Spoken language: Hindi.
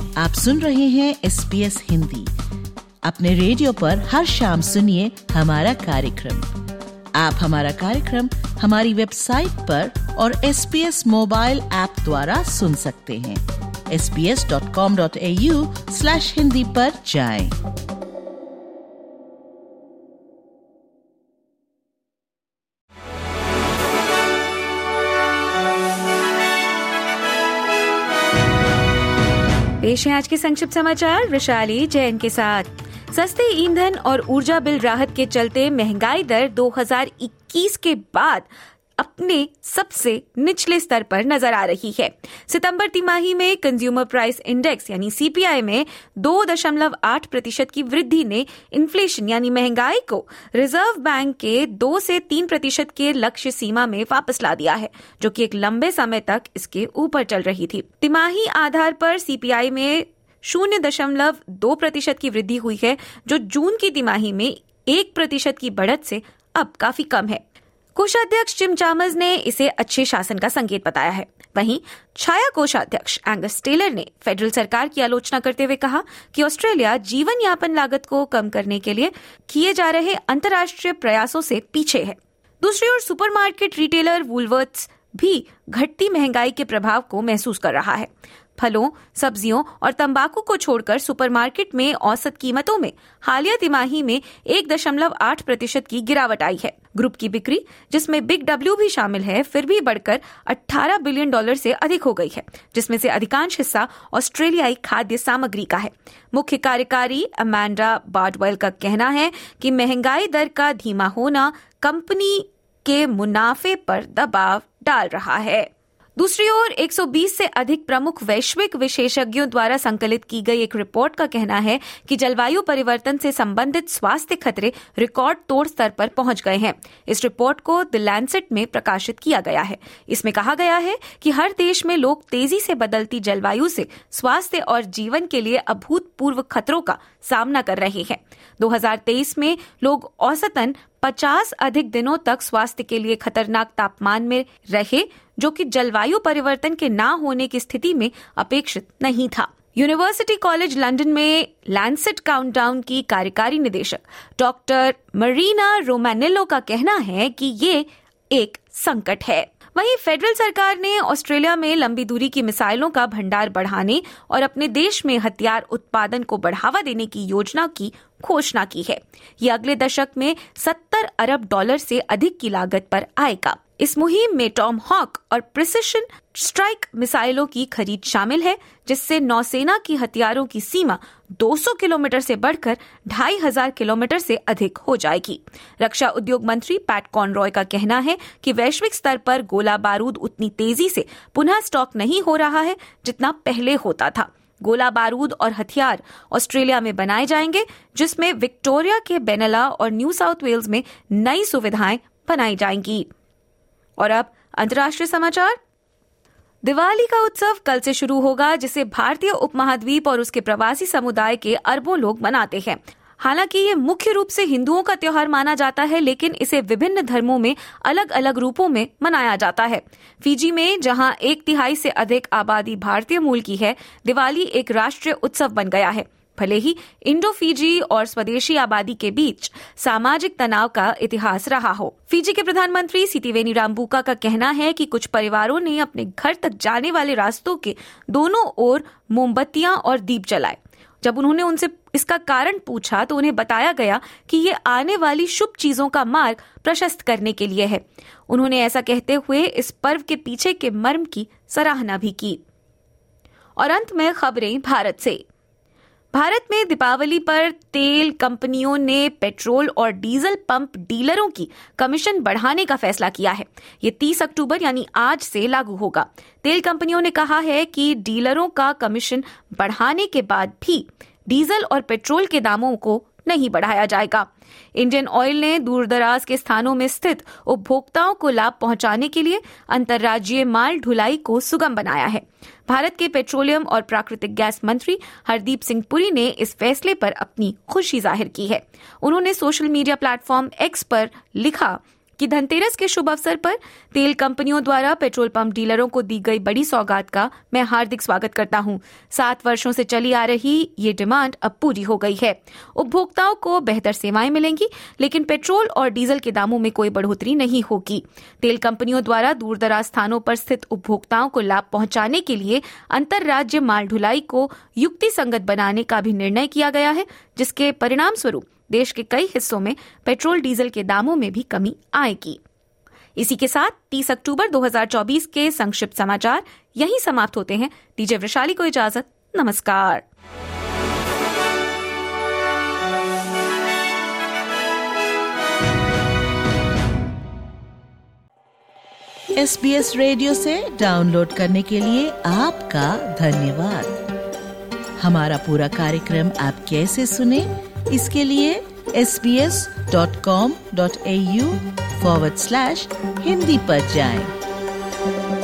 आप सुन रहे हैं SBS हिंदी। अपने रेडियो पर हर शाम सुनिए हमारा कार्यक्रम। आप हमारा कार्यक्रम हमारी वेबसाइट पर और SBS मोबाइल ऐप द्वारा सुन सकते हैं। sbs.com.au/hindi पर जाएं। पेश है आज के संक्षिप्त समाचार वैशाली जैन के साथ। सस्ते ईंधन और ऊर्जा बिल राहत के चलते महंगाई दर 2021 के बाद अपने सबसे निचले स्तर पर नजर आ रही है। सितंबर तिमाही में कंज्यूमर प्राइस इंडेक्स यानी CPI में 2.8% की वृद्धि ने इन्फ्लेशन यानी महंगाई को रिजर्व बैंक के 2 से 3% के लक्ष्य सीमा में वापस ला दिया है, जो कि एक लंबे समय तक इसके ऊपर चल रही थी। तिमाही आधार पर CPI में 0.2% की वृद्धि हुई है, जो जून की तिमाही में 1% की बढ़त से अब काफी कम है। कोषाध्यक्ष जिम चामर्स ने इसे अच्छे शासन का संकेत बताया है। वहीं छाया कोषाध्यक्ष एंगस टेलर ने फेडरल सरकार की आलोचना करते हुए कहा कि ऑस्ट्रेलिया जीवन यापन लागत को कम करने के लिए किए जा रहे अंतर्राष्ट्रीय प्रयासों से पीछे है। दूसरी ओर सुपरमार्केट रिटेलर वुलवर्थ्स भी घटती महंगाई के प्रभाव को महसूस कर रहा है। फलों, सब्जियों और तंबाकू को छोड़कर सुपरमार्केट में औसत कीमतों में हालिया तिमाही में 1.8% की गिरावट आई है। ग्रुप की बिक्री, जिसमें बिग डब्ल्यू भी शामिल है, फिर भी बढ़कर $18 बिलियन से अधिक हो गई है, जिसमें से अधिकांश हिस्सा ऑस्ट्रेलियाई खाद्य सामग्री का है। मुख्य कार्यकारी अमांडा बार्डवेल का कहना है कि महंगाई दर का धीमा होना कंपनी के मुनाफे पर दबाव डाल रहा है। दूसरी ओर 120 से अधिक प्रमुख वैश्विक विशेषज्ञों द्वारा संकलित की गई एक रिपोर्ट का कहना है कि जलवायु परिवर्तन से संबंधित स्वास्थ्य खतरे रिकॉर्ड तोड़ स्तर पर पहुंच गए हैं। इस रिपोर्ट को द लैंसेट में प्रकाशित किया गया है। इसमें कहा गया है कि हर देश में लोग तेजी से बदलती जलवायु से स्वास्थ्य और जीवन के लिए अभूतपूर्व खतरों का सामना कर रहे हैं। 2023 में लोग औसतन 50 अधिक दिनों तक स्वास्थ्य के लिए खतरनाक तापमान में रहे, जो कि जलवायु परिवर्तन के ना होने की स्थिति में अपेक्षित नहीं था। यूनिवर्सिटी कॉलेज लंदन में लैंसेट काउंटडाउन की कार्यकारी निदेशक डॉक्टर मरीना रोमानिलो का कहना है कि ये एक संकट है। वहीं फेडरल सरकार ने ऑस्ट्रेलिया में लंबी दूरी की मिसाइलों का भंडार बढ़ाने और अपने देश में हथियार उत्पादन को बढ़ावा देने की योजना की घोषणा की है। ये अगले दशक में $70 अरब से अधिक की लागत पर आएगा। इस मुहिम में टॉम हॉक और प्रिसिशन स्ट्राइक मिसाइलों की खरीद शामिल है, जिससे नौसेना की हथियारों की सीमा 200 किलोमीटर से बढ़कर 2500 किलोमीटर से अधिक हो जाएगी। रक्षा उद्योग मंत्री पैट कॉनरॉय का कहना है कि वैश्विक स्तर पर गोला बारूद उतनी तेजी से पुनः स्टॉक नहीं हो रहा है जितना पहले होता था। गोला बारूद और हथियार ऑस्ट्रेलिया में बनाए जाएंगे, जिसमें विक्टोरिया के बेनेला और न्यू साउथ वेल्स में नई सुविधाएं बनाई जाएंगी। और अब अंतर्राष्ट्रीय समाचार। दिवाली का उत्सव कल से शुरू होगा, जिसे भारतीय उपमहाद्वीप और उसके प्रवासी समुदाय के अरबों लोग मनाते हैं। हालांकि ये मुख्य रूप से हिंदुओं का त्योहार माना जाता है, लेकिन इसे विभिन्न धर्मों में अलग अलग रूपों में मनाया जाता है। फिजी में, जहां 1/3 से अधिक आबादी भारतीय मूल की है, दिवाली एक राष्ट्रीय उत्सव बन गया है। भले ही इंडो फिजी और स्वदेशी आबादी के बीच सामाजिक तनाव का इतिहास रहा हो। फिजी के प्रधानमंत्री सितिवेनी रामबुका का कहना है कि कुछ परिवारों ने अपने घर तक जाने वाले रास्तों के दोनों ओर मोमबत्तियां और दीप जलाए। जब उन्होंने उनसे इसका कारण पूछा तो उन्हें बताया गया कि ये आने वाली शुभ चीजों का मार्ग प्रशस्त करने के लिए है। उन्होंने ऐसा कहते हुए इस पर्व के पीछे के मर्म की सराहना भी की। और अंत में खबरें भारत से। भारत में दीपावली पर तेल कंपनियों ने पेट्रोल और डीजल पंप डीलरों की कमीशन बढ़ाने का फैसला किया है। ये 30 अक्टूबर यानी आज से लागू होगा। तेल कंपनियों ने कहा है कि डीलरों का कमीशन बढ़ाने के बाद भी डीजल और पेट्रोल के दामों को नहीं बढ़ाया जाएगा। इंडियन ऑयल ने दूरदराज के स्थानों में स्थित उपभोक्ताओं को लाभ पहुंचाने के लिए अंतर्राज्यीय माल ढुलाई को सुगम बनाया है। भारत के पेट्रोलियम और प्राकृतिक गैस मंत्री हरदीप सिंह पुरी ने इस फैसले पर अपनी खुशी जाहिर की है। उन्होंने सोशल मीडिया प्लेटफॉर्म एक्स पर लिखा कि धनतेरस के शुभ अवसर पर तेल कंपनियों द्वारा पेट्रोल पंप डीलरों को दी गई बड़ी सौगात का मैं हार्दिक स्वागत करता हूं। 7 वर्षों से चली आ रही ये डिमांड अब पूरी हो गई है। उपभोक्ताओं को बेहतर सेवाएं मिलेंगी, लेकिन पेट्रोल और डीजल के दामों में कोई बढ़ोतरी नहीं होगी। तेल कंपनियों द्वारा दूरदराज स्थानों पर स्थित उपभोक्ताओं को लाभ पहुंचाने के लिए अंतरराज्य माल ढुलाई को युक्ति संगत बनाने का भी निर्णय किया गया है, जिसके परिणाम स्वरूप देश के कई हिस्सों में पेट्रोल डीजल के दामों में भी कमी आएगी। इसी के साथ 30 अक्टूबर 2024 के संक्षिप्त समाचार यहीं समाप्त होते हैं। डीजे वैशाली को इजाजत, नमस्कार। SBS रेडियो से डाउनलोड करने के लिए आपका धन्यवाद। हमारा पूरा कार्यक्रम आप कैसे सुने, इसके लिए sbs.com.au/hindi पर जाएं।